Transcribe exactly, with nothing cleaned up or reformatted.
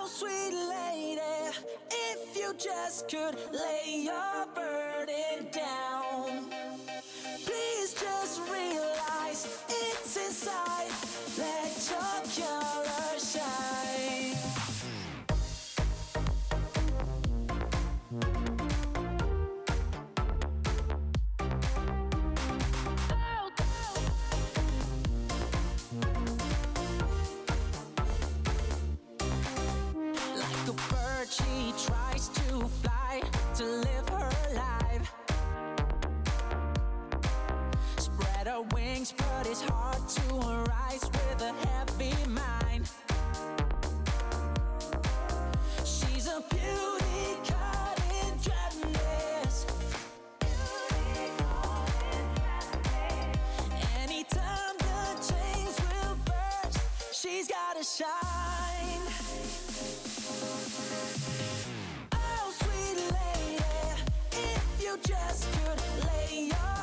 Oh, sweet lady, if you just could lay your burden down. Please just realize it's inside. Let your color shine. Like a bird, she tries to fly to live her life. Spread her wings, but it's hard to rise with a heavy mind. She's a beauty caught in dryness. Anytime the chains will burst, she's gotta shine. Oh, sweet lady, if you just could lay your